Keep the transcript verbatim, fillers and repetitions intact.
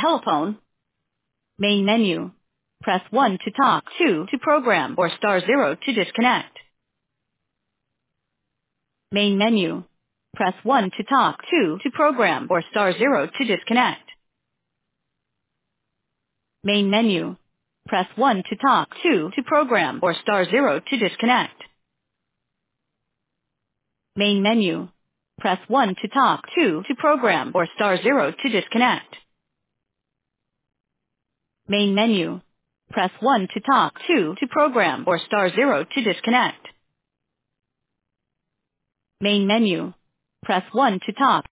telephone. Main menu. Press one to talk, two to program, or star zero to disconnect. Main menu. Press one to talk, two to program, or star zero to disconnect. Main menu. Press one to talk, two to program, or star zero to disconnect. Main menu. Press one to talk, two to program, or star zero to disconnect. Main menu. Press one to talk, two to program, or star zero to disconnect. Main menu. Press one to talk.